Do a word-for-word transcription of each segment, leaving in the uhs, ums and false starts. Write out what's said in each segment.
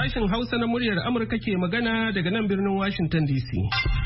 sashen Hausa na muryar Amurka ke magana daga nan birnin Washington D C.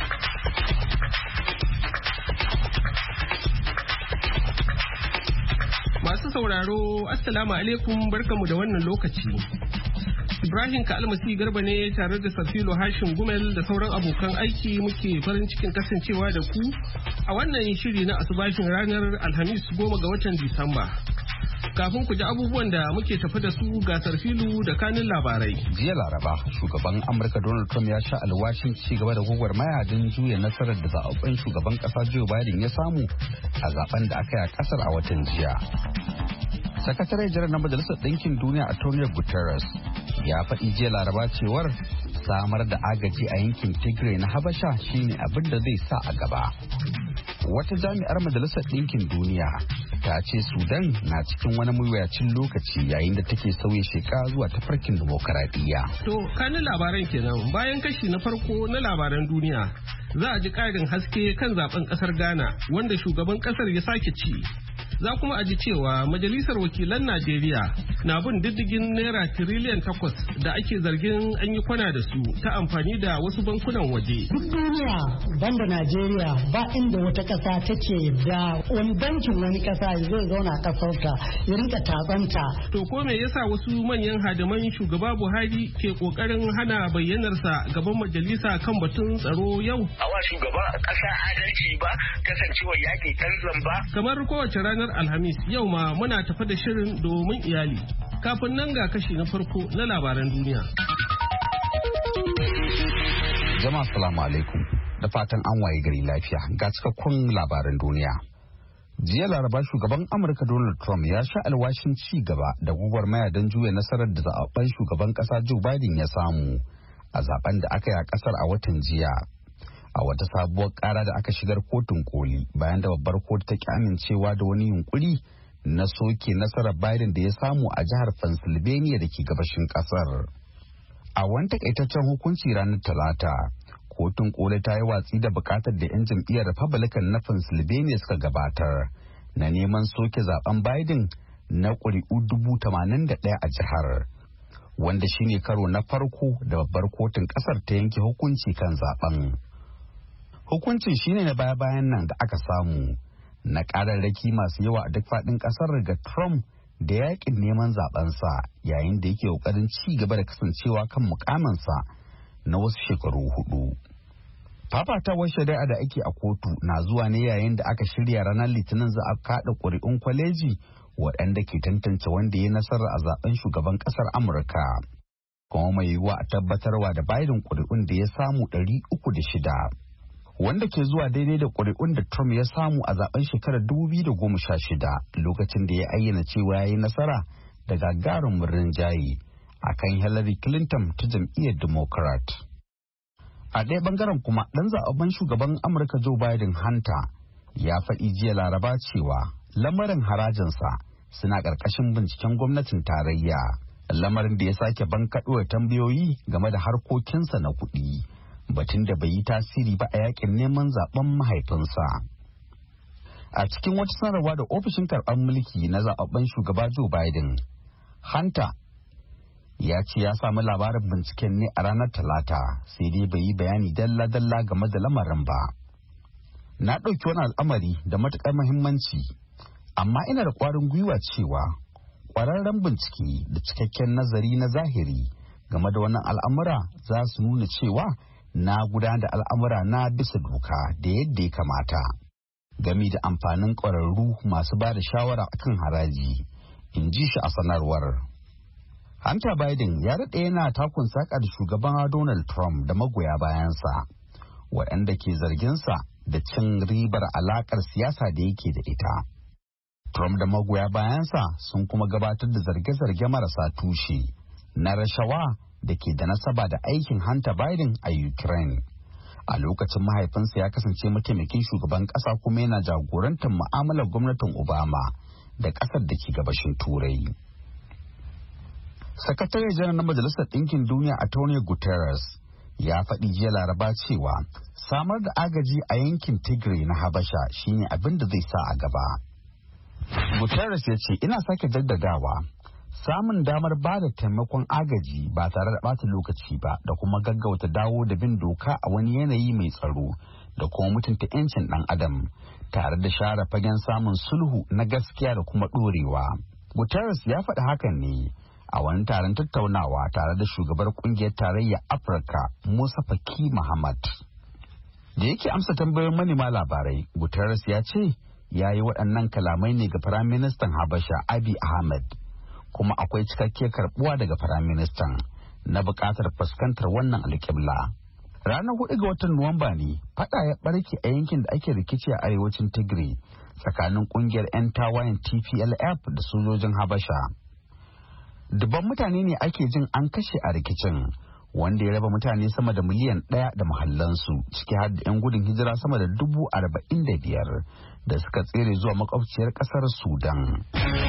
Masu sauraro, Assalamu alaikum barkamu da wannan lokaci. Ibrahim Ka'almasi Garba ne tare da Safilo Hashim Gumel da sauran abokan aiki muke farin cikin kasancewa da ku a wannan shiri na asubashin ranar Alhamis goma ga watan Disamba. Kafin ku ji abubuwan da muke tafi da su ga Sarfilu da kanin labarai. Jiya Laraba, shugaban Amurka Donald Trump ya sha alwashin ci gaba da gwagwarmaya don juya nasarar da zaɓen shugaban ƙasa Joe Biden ya samu a zaben da aka yi a ƙasar a watan jiya. Sakatare jiran na Majalisar Ɗinkin Duniya Antonio Guterres ya faɗi jiya Laraba cewar samar da agaji a yankin Tigray na Habasha shine abin da zai sa a gaba. Wata jami'ar Majalisar Ɗinkin Duniya ta ce Sudan na cikin wani mawuyacin lokaci yayin da take sauya sheka zuwa tafarkin dimokuraɗiyya. To, kanin labaran kenan bayan kashi na farko na labaran duniya za a ji ƙarin haske kan zaben ƙasar Ghana wanda shugaban ƙasar ya sake ci. Za kuma a ji cewa Majalisar Wakilan Najeriya na bin diddigin naira tiriliyan takwas da ake zargin an yi kwana da su ta amfani da wasu bankunan waje. Duk duniya banda Najeriya ba inda wata ƙasa take da wani bankin wani ƙasa zai zauna ƙasarta ya rinka taɓanta. To ko me yasa wasu manyan hadiman shugaba Buhari ke ƙoƙarin hana bayyanarsa gaban majalisa kan batun tsaro yau? Awa shugaba ƙasa adalci ba kasancewar yaƙi kanzan ba. Kamar kowace ranar Alhamis yau ma muna tafa da shirin domin iyali. Kafin nan ga kashi na farko na labaran duniya. Jama'a salamu alaikum da fatan an waye gari lafiya ga cikakkun labaran duniya. Jiya Laraba shugaban Amurka Donald Trump ya sha alwashin ci gaba da gwagwarmaya don juya nasarar da zaɓen shugaban ƙasa Joe Biden ya samu a zaben da aka yi a ƙasar a watan jiya. A wata sabuwar kara da aka shigar kotun koli bayan da babbar kotu ta ki amincewa da wani yunkuri na soke nasarar Biden da ya samu a jihar Pennsylvania da ke gabashin kasar. A wani takaitaccen hukunci ranar Talata, kotun koli ta yi watsi da bukatar da 'yan jam'iyyar Republican na Pennsylvania suka gabatar na neman soke zaben Biden na ƙuri'u dubu tamanin da ɗaya a jihar, wanda shine karo na farko da babbar kotun ƙasar ta yanke hukunci kan zaben. Hukuncin shine na baya-bayan nan da aka samu na ƙararraki masu yawa a duk faɗin ƙasar ga Trump da yaƙin neman zaɓensa yayin da yake ƙoƙarin ci gaba da kasancewa kan mukaminsa na wasu shekaru hudu. Fafatawar shari'a da ake a kotu na zuwa ne yayin da aka shirya ranar Litinin za a kaɗa ƙuri'un kwaleji waɗanda ke tantance wanda ya nasara a zaben shugaban ƙasar Amurka. Kuma mai yiwuwa a tabbatarwa da Biden ƙuri'un da ya samu ɗari uku da shida. Wanda ke zuwa daidai da ƙuri'un da Trump ya samu a zaben shekarar dubu biyu da goma sha shida lokacin da ya ayyana cewa ya yi nasara da gagarumin rinjaye a kan Hillary Clinton ta jam'iyyar Democrat. A ɗaya bangaren kuma ɗan zaɓen shugaban Amurka Joe Biden Hunter ya faɗi jiya Laraba cewa lamarin harajinsa suna ƙarƙashin binciken gwamnatin tarayya, lamarin da ya sake bankaɗo tambayoyi game da harkokinsa na kuɗi. Batun da bai yi tasiri ba a yakin neman zaben mahaifinsa. A cikin wata sanarwa da ofishin karɓar mulki na zaɓaɓɓen shugaba Joe Biden, Hunter ya ce ya samu labarin binciken ne a ranar Talata sai dai bai yi bayani dalla-dalla game da lamarin ba. Na ɗauki wani al'amari da matuƙar muhimmanci, amma ina da ƙwarin gwiwa cewa ƙwararren bincike da cikakken nazari na zahiri game da wannan al'amura za su nuna cewa na gudanar da al'amura na bisa doka da yadda ya kamata gami da amfanin ƙwararru masu ba da shawara akan haraji, in ji shi a sanarwar. Hunter Biden ya daɗe yana takun saƙa da shugaban Donald Trump da magoya bayansa waɗanda ke zarginsa da cin ribar alaƙar siyasa da yake da ita. Trump da magoya bayansa sun kuma gabatar da zarge-zarge marasa tushe na rashawa da ke da nasaba da aikin Hunter Biden a Ukraine. A lokacin mahaifinsa ya kasance mataimakin shugaban ƙasa kuma yana jagorantar mu'amalar gwamnatin Obama da ƙasar da ke gabashin Turai. Sakatare janar na Majalisar Ɗinkin Duniya Antonio Guterres ya faɗi jiya Laraba cewa samar da agaji a yankin Tigray na Habasha shine abin da zai sa a gaba. Guterres ya ce ina sake jaddadawa samun damar ba da taimakon agaji ba tare da ɓata lokaci ba da kuma gaggauta dawo da bin doka a wani yanayi mai tsaro da kuma mutunta 'yancin ɗan adam tare da share fagen samun sulhu na gaskiya da kuma ɗorewa. Guterres ya faɗi hakan ne a wani taron tattaunawa tare da shugabar kungiyar tarayyar Afirka Musa Faki Muhammad. Da yake amsa tambayoyin manema labarai, Guterres ya ce ya yi waɗannan kalamai ne ga Firaministan Habasha Abiy Ahmed, kuma akwai cikakkiyar karɓuwa daga Firaministan na buƙatar fuskantar wannan alƙibla. Ranar hudu ga watan Nuwamba ne faɗa ya ɓarke a yankin da ake rikici a arewacin Tigray tsakanin ƙungiyar 'yan tawayen T P L F da sojojin Habasha. Dubban mutane ne ake jin an kashe a rikicin, wanda ya raba mutane sama da miliyan ɗaya da mahallansu, ciki har da 'yan gudun hijira sama da dubu arba'in da biyar da suka tsere zuwa makwabciyar ƙasar Sudan.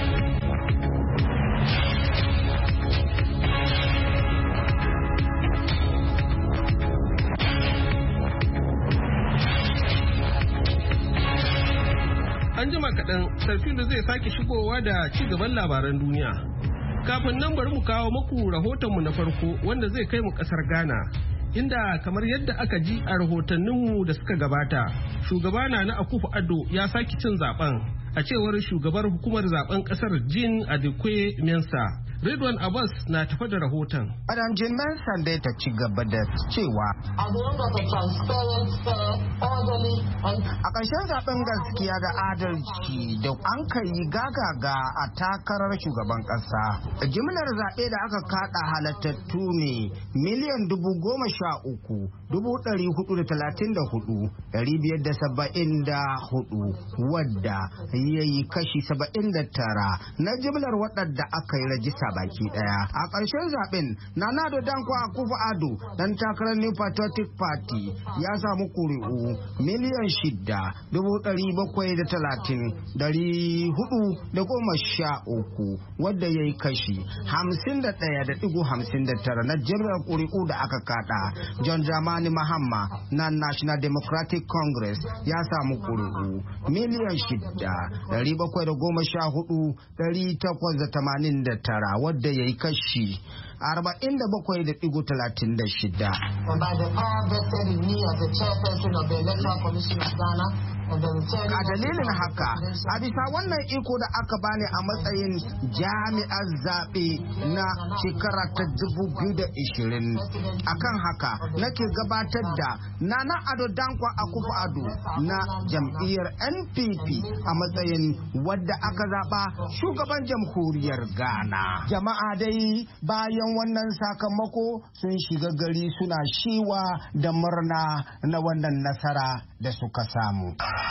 An jima kaɗan, Sarfilu zai sake shigowa da ci gaban labaran duniya. Kafin nan bari mu kawo muku rahotonmu na farko wanda zai kai mu ƙasar Ghana. Inda kamar yadda aka ji a rahotanninmu da suka gabata, shugaba Nana Akufo-Addo ya sake cin zaben a cewar shugabar hukumar zaben ƙasar Jean Adekwe Mensah. Ridwan Abbas na tafa da rahoton. Madam Jean Mensah dai ta ci gaba da cewa a ƙarshen zaben gaskiya da adalci da an kai gagaga a takarar shugaban ƙasa. Jimlar zaɓe da aka kaɗa halattattu ne miliyan dubu goma sha uku dubu ɗari hudu da talatin da hudu ɗari biyar da saba'in da hudu wadda ya yi kashi saba'in da tara na jimlar waɗanda aka yi rajista baki daya. A ƙarshen zaben Nana Addo Dankwa Akufo-Addo dan takarar New Patriotic Party ya samu kuri'u miliyan shida dubu ɗari bakwai da talatin ɗari hudu da goma sha uku wadda ya yi kashi hamsin da ɗaya da ɗigo hamsin da tara na jimlar kuri'u da aka kada. John Dramani Mahama na National Democratic Congress ya samu kuri'u miliyan shida ɗari bakwai da goma sha hudu ɗari takwas da tamanin da tara wadda ya yi kashi arba'in da bakwai da ɗigo talatin da shida. A dalilin haka, a bisa wannan iko da aka bani a matsayin jami'ar zaɓe na shekara ta dubu biyu da ishirin, akan haka nake gabatar da Nana Addo Dankwa Akufo-Addo na jam'iyyar N P P a matsayin wadda aka zaɓa shugaban jamhuriyar Ghana. Jama'a dai bayan wannan sakamako sun shiga gari suna shiwa da murna na wannan nasara da suka samu.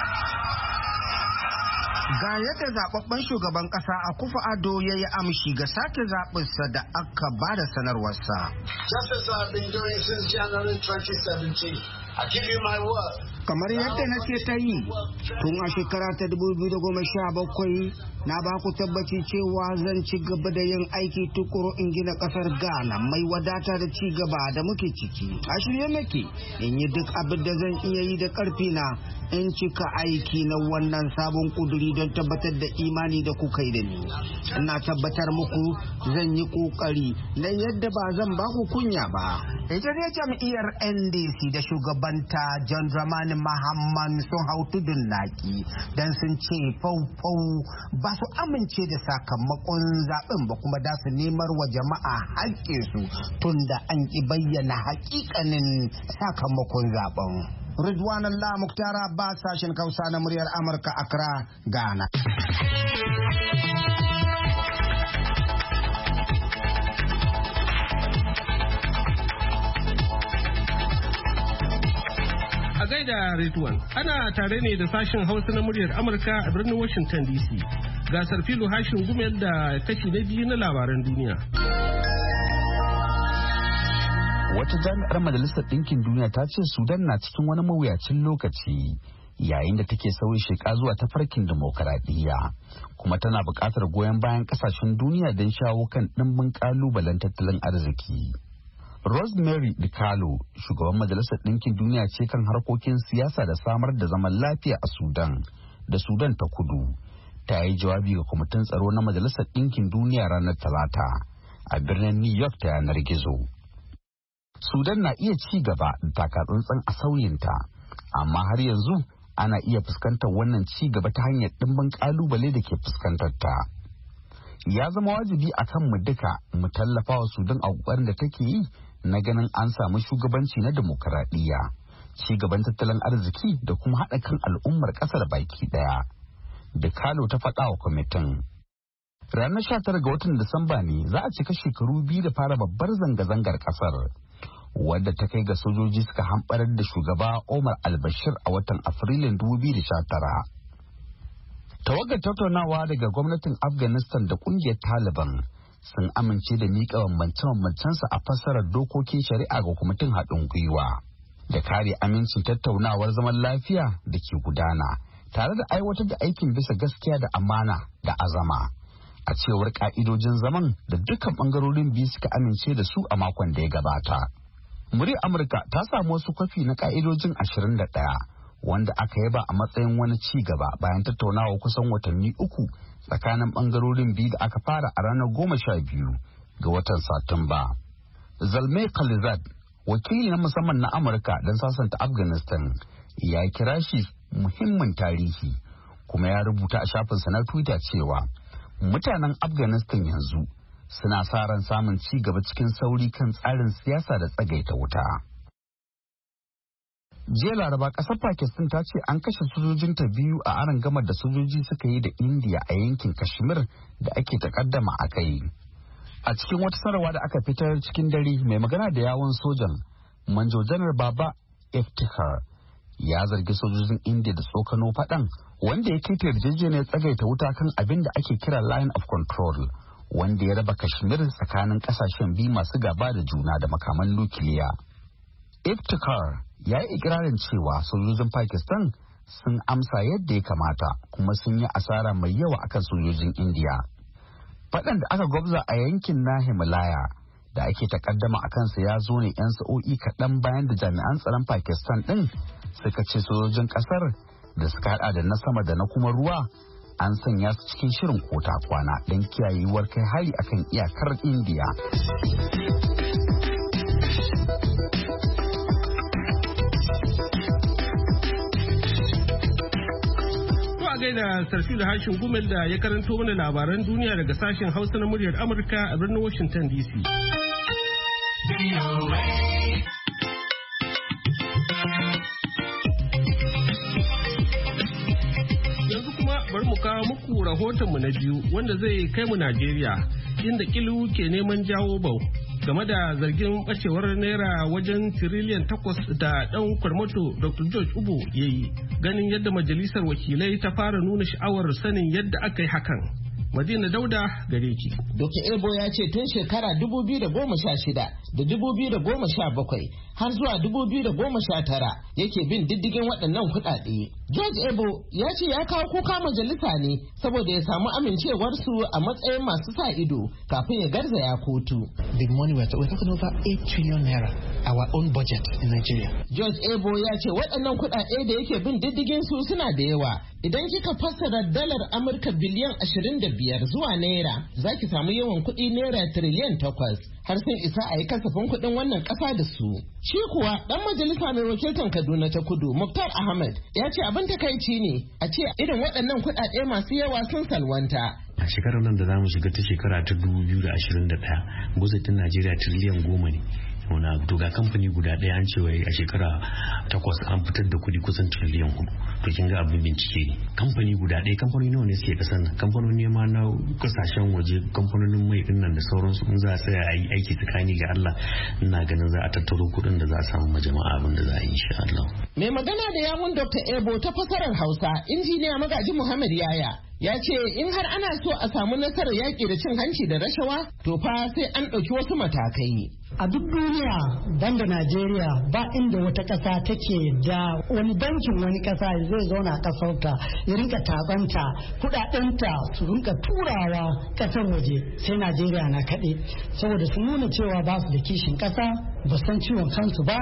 Ga yadda zababben shugaban kasa Akufo-Addo ya yi amshi ga sake zaɓinsa da aka ba da sanarwarsa. Just as I've been doing since January twenty seventeen, I give you my word. Kamar yadda nake ta yi tun a shekara ta dubu biyu da goma sha bakwai, na ba ku tabbaci cewa zan ci gaba da yin aiki tukuru in gina kasar Ghana mai wadata da ci gaba da muke ciki. A shirye nake in yi duk abin da zan iya yi da karfi na in cika aiki na wannan sabon kuduri don tabbatar da imani da kuka yi da ni. Ina tabbatar muku zan yi kokari na yadda ba zan ba ku kunya ba. Ita ne jam'iyyar N D C da shugabanta John Dramani Mahama sun hau tudun naki don sun ce fau-fau ba su amince da sakamakon zaben ba, kuma da su nemar wa jama'a haƙƙinsu tun da an ƙi bayyana haƙiƙanin sakamakon zaben. Ridwan Allah Mukhtar Abbas, sashen Hausa na muryar Amurka, Accra, Ghana. A gaida Ridwan, ana tare ne da sashen Hausa na muryar Amurka a birnin Washington D C. Gasar filo hashin gumel da kashi na biyu na labaran duniya. Wata jami'ar Majalisar Ɗinkin Duniya ta ce Sudan na cikin wani mawuyacin lokaci yayin da take sauyin sheka zuwa tafarkin dimokuraɗiyya, kuma tana buƙatar goyon bayan ƙasashen duniya don shawo kan ɗimbin ƙalubalen tattalin arziki. Rosemary DiCarlo, shugaban Majalisar Ɗinkin Duniya ce kan harkokin siyasa da samar da zaman lafiya a Sudan da Sudan ta Kudu. ta yi jawabi ga kwamitin tsaro na Majalisar Ɗinkin Duniya ranar Talata a birnin New York ta yanar gizo. Sudan na iya ci gaba da takatsantsan a sauyinta, amma har yanzu ana iya fuskantar wannan ci gaba ta hanyar ɗimbin ƙalubale da ke fuskantar ta. Ya zama wajibi a kan mu duka mu tallafa wa Sudan a ƙoƙarin da take yi na ganin an samu shugabanci na demokaradiyya, ci gaban tattalin arziki da kuma haɗa kan al'ummar ƙasar baki ɗaya. Da Kalo ta faɗa wa kwamitin. Ranar sha tara ga watan Disamba ne za a cika shekaru biyu da fara babbar zanga-zangar ƙasar, wadda ta kai ga sojoji suka hamɓarar da shugaba Omar al-Bashir a watan Afrilun dubu biyu da sha tara. Tawagar tattaunawa daga gwamnatin Afghanistan da ƙungiyar Taliban sun amince da miƙa bambance-bambancensu a fassarar dokokin shari'a ga kwamitin haɗin gwiwa da kare amincin tattaunawar zaman lafiya da ke gudana, tare da aiwatar da aikin bisa gaskiya da amana da azama, a cewar ka'idojin zaman da dukkan bangarorin biyu suka amince da su a makon da ya gabata. Muryar Amurka ta samu wasu kwafi na ka'idojin ashirin da ɗaya wanda aka yaba a matsayin wani ci gaba bayan tattaunawa kusan watanni uku tsakanin bangarorin biyu da aka fara a ranar goma sha biyu ga watan Satumba. Zalmay Khalilzad, wakili na musamman na Amurka don sasanta Afghanistan, ya kira shi muhimmin tarihi, kuma ya rubuta a shafinsa na Twitter cewa mutanen Afghanistan yanzu suna sa ran samun ci gaba cikin sauri kan tsarin siyasa da tsagaita wuta. Jiya Laraba ƙasar Pakistan ta ce an kashe sojojinta biyu a arangamar da sojoji suka yi da India a yankin Kashmir da ake takaddama a kai. A cikin wata sanarwa da aka fitar cikin dare, mai magana da yawun sojan Manjo Janar Baba Iftikhar ya zargi sojojin India da tsokano faɗan, wanda ya kai yarjejeniyar tsagaita wuta kan abin da ake kira line of control, wanda ya raba Kashmir tsakanin kasashen biyu masu gaba da juna da makaman nukiliya. Iftikhar ya yi ikirarin cewa sojojin Pakistan sun amsa yadda ya kamata kuma sun yi asara mai yawa akan sojojin India. Faɗan da aka gwabza a yankin na Himalaya da ake takaddama a kansa ya zo ne 'yan sa'o'i kaɗan bayan da jami'an tsaron Pakistan ɗin suka ce sojojin ƙasar da suka hada da na sama da na kuma ruwa an sanya su cikin shirin kota kwana don kiyayewar kai hari akan iyakar Indiya. To a gaida Sarfi da Hashin Gumel da ya karanto mana labaran duniya daga sashen Hausa na muryar Amurka a birnin Washington D C. Bari mu kawo muku rahotonmu na biyu wanda zai kai mu Najeriya, inda Kilu ke neman jawo bau game da zargin bacewar naira wajen tiriliyan takwas da ɗan kwarmato Doctor George Ubo ya yi, ganin yadda majalisar wakilai ta fara nuna sha'awar sanin yadda aka yi hakan. Madina Dauda gare ki. Doctor Ebo ya ce tun shekara dubu biyu da goma sha shida da dubu biyu da goma sha bakwai har zuwa dubu biyu da goma sha tara yake bin diddigin waɗannan kuɗaɗe. George Ebo ya ce ya kawo kuka majalisa ne saboda ya samu amincewarsu a matsayin masu sa ido kafin ya garzaya kotu. The money we're talking over eight trillion naira, our own budget in Nigeria. George Ebo ya ce waɗannan kuɗaɗe da yake bin diddigin su suna da yawa. Idan kika fassara dalar Amurka biliyan ashirin da biyar zuwa naira, za ki samu yawan kuɗi naira tiriliyan takwas. Har sun isa a yi kasafin kuɗin wannan ƙasa da su. Shi kuwa ɗan majalisa mai wakiltar Kaduna ta Kudu, Muktar Ahmed, ya ce abin takaici ne a ce irin waɗannan kuɗaɗe masu yawa sun salwanta. A shekarar nan da za mu shiga ta shekara ta dubu biyu da ashirin da ɗaya, buzetin Najeriya tiriliyan goma ne. Wana to ga kamfani guda ɗaya an cewa a shekara takwas an fitar da kuɗi kusan tiriliyan hudu. To kin ga abin bincike ne. Kamfani guda ɗaya, kamfanoni nawa ne suke kasan nan? Kamfanoni ma na kasashen waje, kamfanonin mai din nan da sauransu, in za a tsaya a yi aiki tsakani ga Allah, ina ganin za a tattaro kuɗin da za a samu ma jama'a abin da za a yi insha Allah. Mai magana da yawun Doctor Ebo ta fasarar Hausa, injiniya Magaji Muhammad Yaya, ya ce in har ana so a samu nasarar yaƙi da cin hanci da rashawa, to fa sai an ɗauki wasu matakai. A duk duniya banda Najeriya ba inda wata ƙasa take da wani bankin wani ƙasa zai zauna ƙasarta ya rinka tabanta kuɗaɗenta su rinka turawa ƙasar waje, sai Najeriya na kaɗai, saboda su nuna cewa ba su da kishin ƙasa, ba san ciwon kansu ba,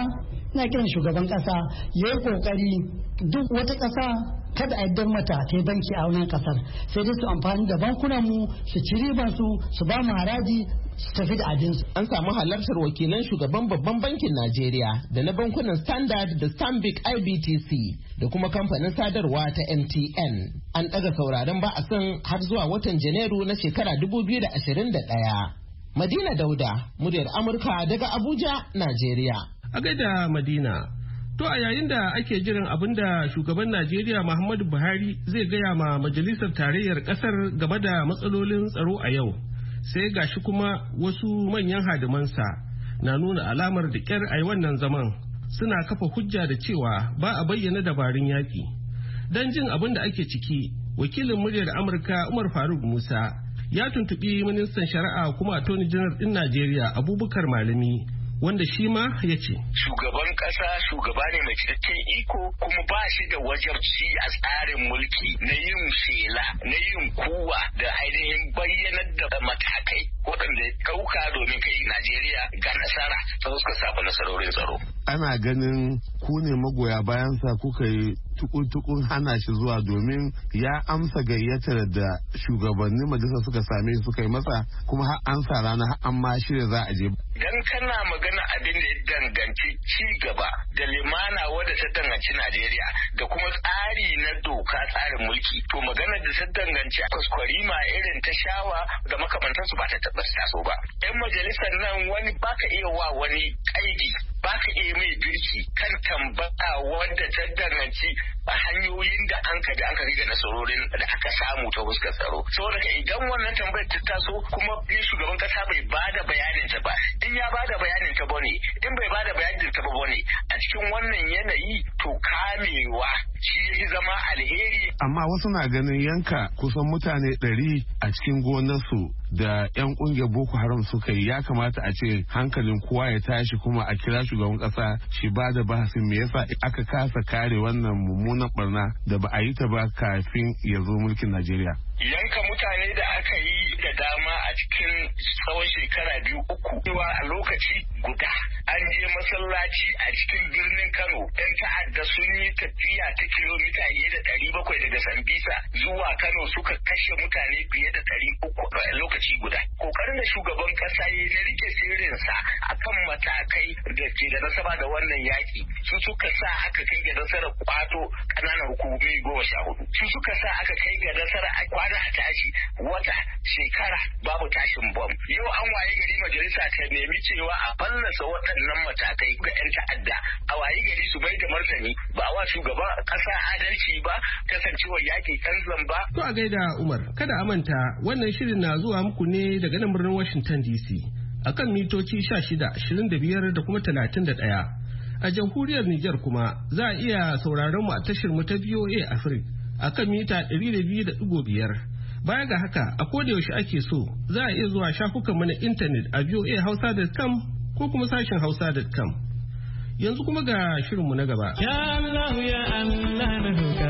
na kiran shugaban kasa ya yi kokari duk wata kasa kada a yadda mata ta yi banki a wannan kasar, sai dai su amfani da bankunan mu su ci riban su su ba mu haraji su tafi da abinsu. An samu halartar wakilan shugaban babban bankin Najeriya da na bankunan Standard da Stanbic I B T C da kuma kamfanin sadarwa ta M T N. An ɗaga sauraron ba'asin har zuwa watan Janairu na shekara dubu biyu da ashirin da ɗaya. Madina Dauda, muryar Amurka daga Abuja, Najeriya. A gaida Madina. To a yayin da ake jiran abin da shugaban Najeriya Muhammadu Buhari zai gaya ma majalisar tarayyar kasar game da matsalolin tsaro a yau, sai gashi kuma wasu manyan hadimansa na nuna alamar da kyar a wannan zaman suna kafa hujja da cewa ba a bayyana dabarun yaƙi. Don jin abin da ake ciki, wakilin muryar Amurka Umar Faruk Musa ya tuntuɓi ministan shari'a kuma attorney general ɗin Najeriya Abubakar Malami, wanda shi ma ya ce shugaban kasa shugaba ne mai cikakken iko kuma ba shi da wajabci a tsarin mulki na yin shela na yin kuwa da ainihin bayyanar da matakai waɗanda ya kauka domin kai Najeriya ga nasara ta suka samu nasarorin tsaro. Ana ganin ku ne magoya bayansa kuka yi tukun-tukun hana shi zuwa domin ya amsa gayyatar da shugabannin majalisa suka same suka yi masa kuma har an sa rana har an ma shirya za a je. Dan kana magana abin da ya danganci ci gaba da limana wadda ta danganci Najeriya da kuma tsari na doka tsarin mulki to magana da ta danganci kwaskwarima irin ta shawa da makamantansu ba ta taɓa taso ba. Yan majalisar nan wani baka iya wa wani kaidi baka iya mai birki kan tambaya wadda ta danganci a hanyoyin da an ka da aka riga nasarorin da aka samu ta fuskar tsaro. Saboda idan wannan tambayar ta taso kuma ne shugaban kasa bai bada bayanin ta ba, in ya bada bayanin ta bane, in bai bada bayanin ta ba bane, a cikin wannan yanayi to kamewa shi ya zama alheri. Amma wasu na ganin yanka kusan mutane ɗari a cikin gonarsu da 'yan ƙungiyar Boko Haram suka yi ya kamata a ce hankalin kowa ya tashi kuma a kira shugaban ƙasa shi ba da bahasin me yasa aka kasa kare wannan mummunan barna da ba a yi ta ba kafin ya zo mulkin Najeriya. Yanka mutane da aka yi da dama a cikin tsawon shekara biyu uku cewa a lokaci guda an je masallaci a cikin birnin Kano yan ta'adda sun yi tafiya ta kilomita fiye da ɗari bakwai daga Sambisa zuwa Kano suka kashe mutane fiye da ɗari uku a lokaci guda. Kokarin da shugaban kasa ya na rike sirrinsa akan matakai da ke da nasaba da wannan yaki su suka sa aka kai ga nasarar kwato ƙananan hukumomi goma sha hudu. Su suka sa aka kai ga nasarar kwana a tashi wata shekara babu tashin bom. Yau an waye gari majalisa ta nemi cewa a fallasa waɗannan matakai ga 'yan ta'adda a waye gari su bai da martani ba wa shugaban ƙasa adalci ba kasancewar yaƙi kan zamba. To a gaida Umar, kada a manta wannan shirin na zuwa muku ne daga nan birnin Washington D C akan mitoci sha shida, ashirin da biyar da kuma talatin da ɗaya. A jamhuriyar Nijar kuma za a iya sauraron mu a tashar mu ta V O A Africa akan mita ɗari da biyu da ɗigo biyar. Baya ga haka a koda yaushe ake so za a iya zuwa shafukan mu na intanet a v o a hausa dot com ko kuma sashen hausa dot com. Yanzu kuma ga shirinmu na gaba. Ya Allah ya Allah na roƙa.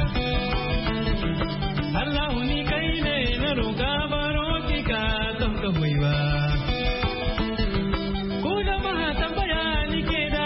Allah ni kai ne na roƙa baro ki ka don ka hoiwa. Ku jama'a tambaya ni ke da.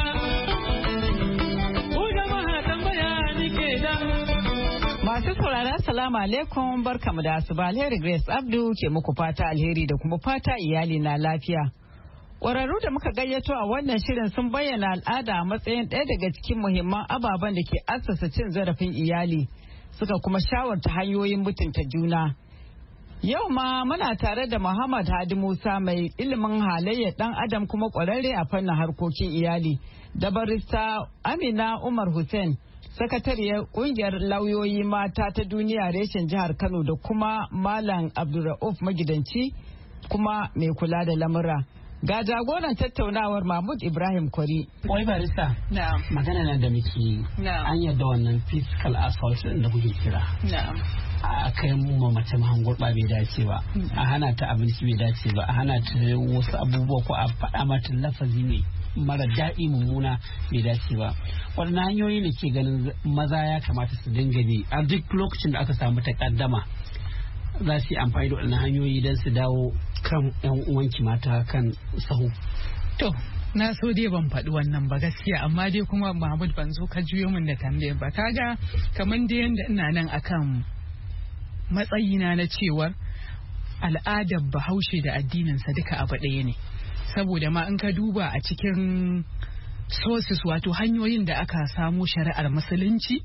Ku jama'a tambaya ni ke da. Masu saurara salamu alaikum barkamu da asuba alheri Grace Abdu ke muku fata alheri da kuma fata iyali na lafiya. Ƙwararru da muka gayyato a wannan shirin sun bayyana al'ada a matsayin ɗaya daga cikin muhimman ababen da ke assasa cin zarafin iyali suka kuma shawarta hanyoyin mutunta juna. Yau ma muna tare da Muhammad Hadi Musa mai ilimin halayyar ɗan adam kuma ƙwararre a fannin harkokin iyali da barista Amina Umar Hussein sakatariyar ƙungiyar lauyoyi mata ta duniya reshen jihar Kano da kuma Malam Abdulrauf magidanci kuma mai kula da lamura. Ga jagoran tattaunawar Mahmud Ibrahim Kwari. Wai barista, magana nan da muke an yadda wannan physical assault da kuke kira. A kai mu mace mahangur ba bai dace ba, a hana ta abinci bai dace ba, a hana ta wasu abubuwa ko a faɗa mata lafazi ne mara daɗi mummuna bai dace ba. Waɗannan hanyoyi ne ke ganin maza ya kamata su dinga bi a duk lokacin da aka samu takaddama. Za su yi amfani da waɗannan hanyoyi don su dawo kan yan uwanki mata kan sahu. To, Na so dai ban faɗi wannan ba gaskiya, amma dai kuma Mahmud ban zo ka juyo min da tambayar ba. Kaga kamar dai yanda ina nan akan matsayina na cewar al'adar Bahaushe da addininsa duka abu ɗaya ne. Saboda ma in ka duba a cikin sources wato hanyoyin da aka samo shari'ar musulunci,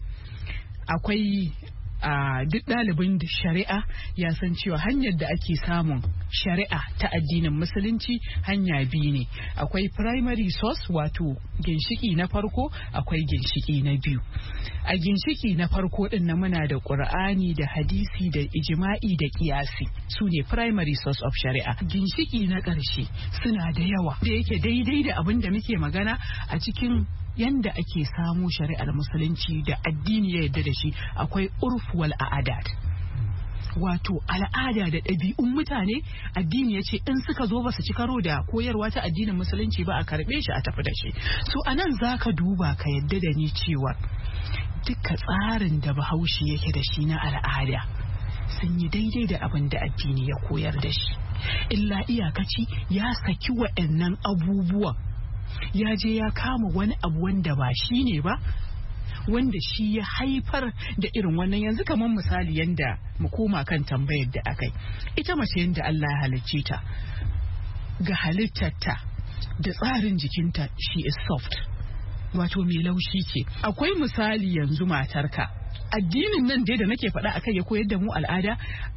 akwai a duk ɗalibin shari'a ya san cewa hanyar da ake samun shari'a ta addinin musulunci hanya biyu ne. Akwai primary source wato ginshiki na farko, akwai ginshiki na biyu. A ginshiki na farko din na muna da Qur'ani da hadisi da ijma'i da kiyasi, su ne primary source of shari'a. Ginshiki na ƙarshe suna da yawa da yake daidai da abin da muke magana a cikin yanda ake samu shari'ar musulunci da addini ya yarda da shi. Akwai urf wal a'adat, wato al'ada da ɗabi'un mutane. Addini ya ce in suka zo ba su ci karo da koyarwa ta addinin musulunci ba a karɓe shi a tafi da shi. So anan zaka duba ka yadda da ni cewa duka tsarin da Bahaushe yake da shi na al'ada sun yi daidai da abin da addini ya koyar da shi, illa iyakaci ya saki wa'annan abubuwan ya je ya kama wani abu wanda ba shi ne ba, wanda shi ya haifar da irin wannan. Yanzu kamar misali yanda mu koma kan tambayar da akai, ita mace yanda Allah ya halicce ta, ga halittarta da tsarin jikinta, she is soft, wato mai laushi ce. Akwai misali yanzu matarka, addinin nan dai da nake faɗa akai ya koyar da mu al'ada.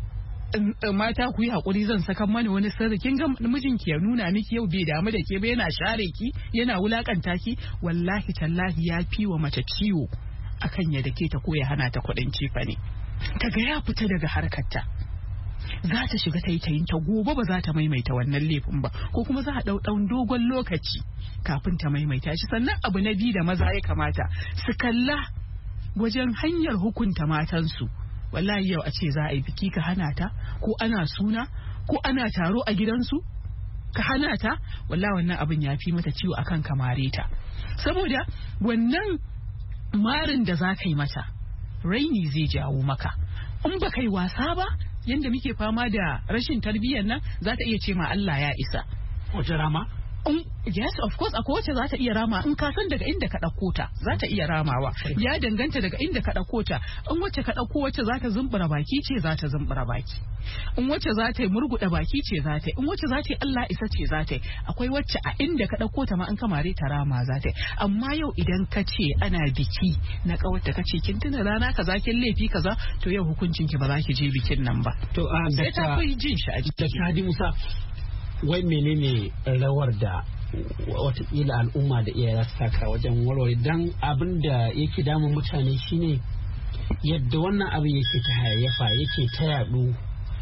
Mata ku yi haƙuri, zan saka mana wani sirri. Kin ga mijinki ya nuna miki yau bai damu da ke ba, yana share ki, yana wulakanta ki, wallahi tallahi ya fi wa mace ciwo akan ya dake ta ko ya hana ta kuɗin cifa ne. Kaga ya fita daga harkarta, za ta shiga taitayin ta, gobe ba za ta maimaita wannan laifin ba, ko kuma za a ɗau ɗan dogon lokaci kafin ta maimaita shi. Sannan abu na biyu da maza ya kamata su kalla wajen hanyar hukunta matansu. Wallahi yau a ce za a yi biki ka hana ta, ko ana suna, ko ana taro a gidansu ka hana ta, wallahi wannan abin ya fi mata ciwo akan ka mare ta. Saboda wannan marin da za ka yi mata raini zai jawo maka. In ba kai wasa ba, yanda muke fama da rashin tarbiyyar nan, za ta iya ce ma Allah ya isa. Wace rama? Um, yes, of course, akwai wacce za ta iya rama in ka san daga inda ka ɗauko ta, za ta iya ramawa. Ya danganta daga inda ka ɗauko ta. In wacce ka ɗauko wacce za ta zumbura baki ce, za ta zumbura baki. In wacce za ta yi murguɗa baki ce, za ta yi. In wacce za ta yi Allah isa ce, za ta yi. Akwai wacce a inda ka ɗauko ta ma in ka mare ta rama za ta yi. Amma yau idan ka ce ana biki na ƙawarta, ka ce kin tuna rana kaza kin laifi kaza, to yau hukuncin ki ba za ki je bikin nan ba. To a sai ta fi jin shi a jiki. Hadi Musa, wai menene rawar da watakila al'umma da iyaye su taka wajen warware? Dan abin da yake damun mutane shine yadda wannan abin yake ta hayayyafa, yake ta yaɗu.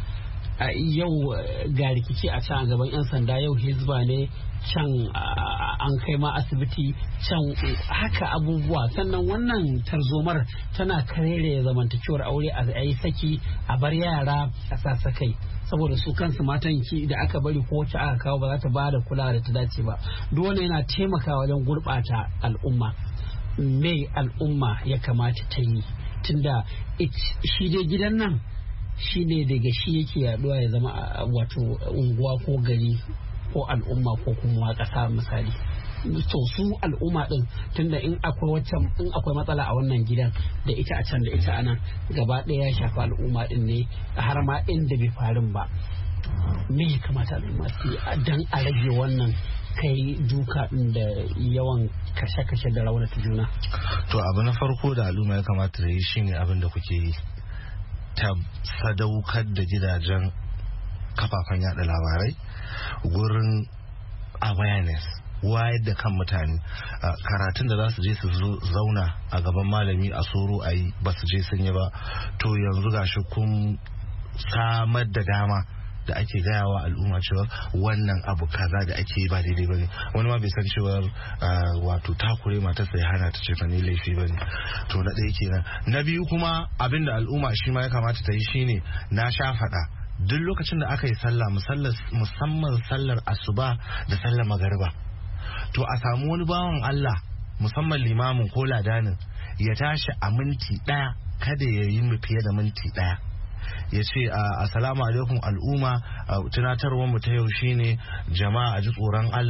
A yau ga rikici a can a gaban 'yan sanda, yau hizba ne, can an kai ma asibiti, can haka abubuwa. Sannan wannan tarzomar tana karere zamantakewar aure, a yi saki, a bar yara a sasakai, saboda su kansu matan ki da aka bari ko wacce aka kawo ba za ta ba da kula da ta dace ba. Duk wannan yana taimakawa wajen gurɓata al'umma. Me al'umma ya kamata ta yi? Tunda shi dai gidan nan shi ne daga shi yake yaduwa ya zama wato unguwa ko gari ko al'umma ko kuma ƙasa misali. To su al'umma din, tunda in akwai wacce in akwai matsala a wannan gidan da ita a can da ita a nan, gaba ɗaya ya shafi al'umma din ne, har ma inda bai farin ba. Me ya kamata al'umma su yi dan a rage wannan kai duka din da yawan kashe-kashe da raunata juna? To abu na farko da al'umma ya kamata da yi shine abin da kuke yi, ta sadaukar da gidajen kafafen yada labarai gurin awareness, wayar da kan mutane. Karatun da za su je su zauna a gaban malami a soro a yi ba su je sun yi ba, to yanzu gashi kun samar da dama da ake gayawa al'umma cewa wannan abu kaza da ake yi ba daidai bane. Wani ma bai san cewa wato takure matarsa ya hana ta ce fa ne laifi bane. To na ɗaya kenan. Na biyu kuma abin da al'umma shi ma ya kamata ta yi shine, na sha faɗa, duk lokacin da aka yi sallah, musamman sallar asuba da sallar magariba, to a samu wani bawan Allah, musamman limamin ko ladanin, ya tashi a minti ɗaya, kada ya yi fiye da minti ɗaya, ya ce assalamu alaikum al'umma, tunatarwar mu ta yau shine jama'a a ji tsoron Allah,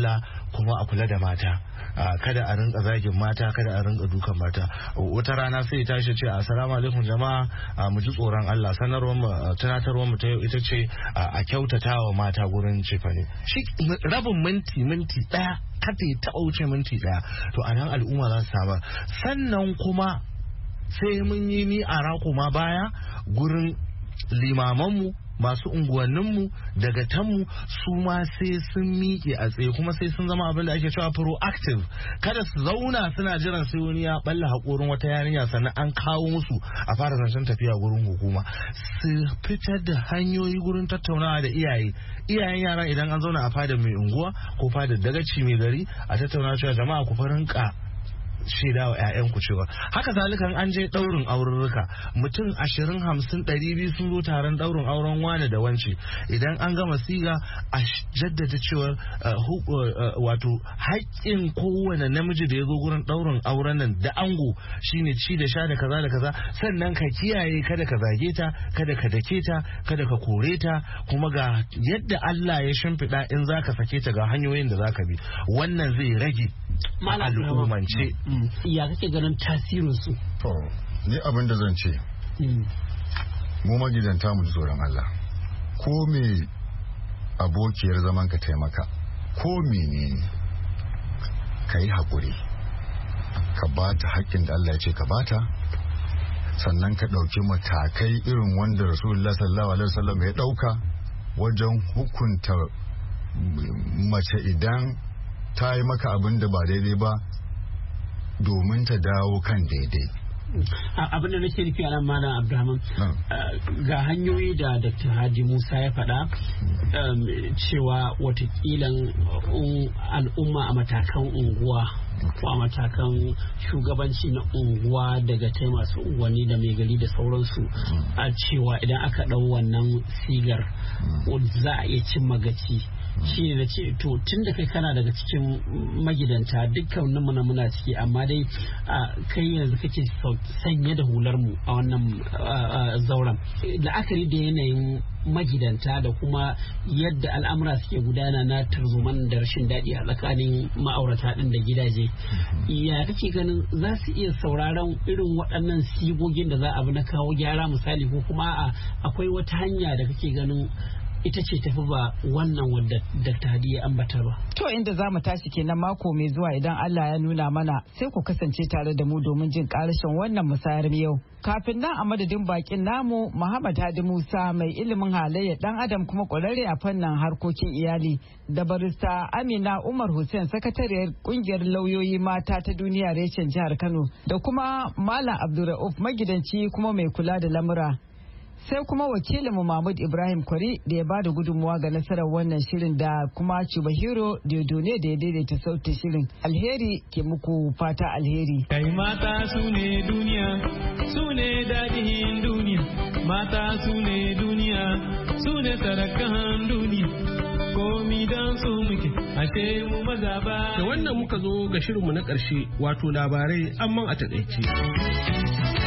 kuma a kula da mata. Kada a rinka zagin mata, kada a rinka dukan mata. Wata rana sai tashi ce assalamu alaikum jama'a, mu ji tsoron Allah. Sanarwar mu, tunatarwar mu ta yau ita ce a kyautata wa mata gurin cefane. Shi rabin minti minti daya kada ya taɓa wuce minti daya, to anan al'umma za su samu. Sannan kuma sai mun yi ni a rako ma baya gurin limamanmu, masu unguwanninmu, daga tanmu, su ma sai sun miƙe a tsaye kuma sai sun zama abin da ake cewa proactive. Kada su zauna suna jiran sai wani ya balla haƙorin wata yarinya sannan an kawo musu a fara zancen tafiya gurin hukuma. Su fitar da hanyoyi gurin tattaunawa da iyaye. Iyayen yara idan an zauna a fadar mai unguwa ko fadar dagaci mai gari a tattauna cewa jama'a ku farinka shaida wa 'ya'yanku cewa haka zalika an je daurin aururruka mutum ashirin hamsin ɗari biyu sun zo taron daurin auren wane da wance, idan an gama siga a jaddada cewa wato haƙƙin kowane namiji da ya zo gurin daurin auren nan da ango shine ci da sha da kaza da kaza. Sannan ka kiyaye kada ka zage ta, kada ka dake ta, kada ka kore ta, kuma ga yadda Allah ya shimfiɗa in zaka sake ta ga hanyoyin da zaka bi. Wannan zai rage al'ummance. Ya kake ganin tasirin su? To, ni abin da zan ce, mu magidanta mu ji tsoron Allah. Ko me abokiyar zaman ka taimaka, ko menene ka yi haƙuri, ka ba ta haƙƙin da Allah ya ce ka ba ta, sannan ka ɗauki matakai irin wanda Rasulullah sallallahu alaihi wasallam ya ɗauka wajen hukunta mace idan ta yi maka abin da ba daidai ba, domin ta dawo kan daidai. Abin da nake nufi a nan Malam Abdulrahman, ga hanyoyi da Doctor Hadi Musa ya faɗa cewa watakilan al'umma a matakan unguwa ko a matakan shugabanci na unguwa daga tai masu unguwanni da mai gari da sauransu, a cewa idan aka ɗau wannan sigar za a iya cin magaci. Shi ne na ce to tun da kai kana daga cikin magidanta, dukkan muna muna ciki, amma dai kai yanzu kake sanye da hular mu a wannan zauren, la'akari da yanayin magidanta da kuma yadda al'amura suke gudana na tarzoman da rashin daɗi a tsakanin ma'aurata ɗin da gidaje, ya kake ganin za su iya sauraron irin waɗannan sigogin da za a bi na kawo gyara misali, ko kuma akwai wata hanya da kake ganin ita ce tafi ba wannan wadda Dakta Hadi ya ambata ba? To, inda za mu tashi kenan mako mai zuwa idan Allah ya nuna mana, sai ku kasance tare da mu domin jin karashin wannan musayar yau. Kafin nan a madadin bakin namu Muhammad Hadi Musa mai ilimin halayyar dan adam kuma kwararre a fannin harkokin iyali, da barista Amina Umar Hussein sakatariyar kungiyar lauyoyi mata ta duniya reshen jihar Kano, da kuma Malam Abdulrauf magidanci kuma mai kula da lamura. Sai kuma wakilinmu Mahmud Ibrahim Kwari da ya bada gudunmuwa ga nasarar wannan shirin, da kuma Chubahiro Diodone da ya daidaita sautin shirin. Alheri ke muku fata alheri. Kai mata su ne duniya, su ne daɗin duniya, mata su ne duniya, su ne sarakan duniya, komi don su muke, ashe mu maza ba. Da wannan muka zo ga shirinmu na ƙarshe, wato labarai amman a taƙaice.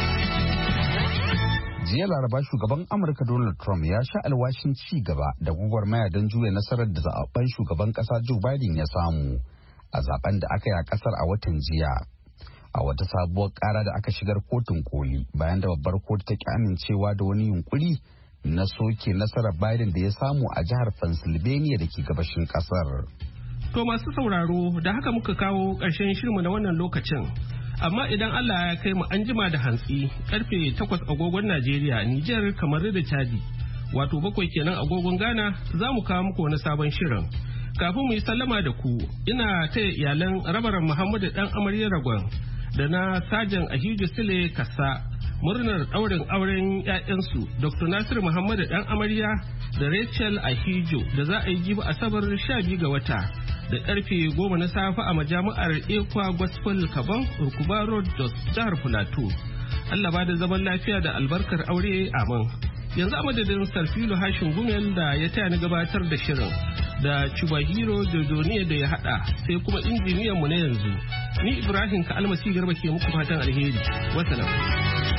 jiya laraba shugaban amurka donald trump ya sha alwashin ci gaba da gwagwarmaya don juya nasarar da zaben shugaban kasa joe biden ya samu a zaben da aka yi a kasar a watan jiya a wata sabuwar kara da aka shigar kotun koli bayan da babbar kotu ta ki amincewa da wani yunkuri na soke nasarar biden da ya samu a jihar pennsylvania da ke gabashin kasar. To masu sauraro, da haka muka kawo ƙarshen shirmu na wannan lokacin. Amma idan Allah ya kai mu an jima da hantsi karfe takwas agogon Najeriya, Nijar, kamar da Chadi, wato bakwai kenan agogon Ghana, za mu kawo muku wani sabon shirin. Kafin mu yi sallama da ku, ina taya iyalan rabaran Muhammadu dan Amarya Ragon da na Sajan Ahiju Sile Kassa murnar ɗaurin auren 'ya'yansu Doctor Nasir Muhammadu dan Amarya da Rachel Ahijo da za a yi jibi Asabar sha biyu ga wata da karfe goma na safe a majami'ar Ekwa Gospel Kaban, Urkuba Road, Jos, jihar Plateau. Allah ba da zaman lafiya da albarkar aure, amin. Yanzu a madadin Sarfilo Hashin Gumel da ya taya ni gabatar da shirin, da Chubahiro Dodoniya da ya hada, sai kuma injiniyan mu na yanzu. Ni Ibrahim Ka Almasi Garba ke muku fatan alheri. Wassalam.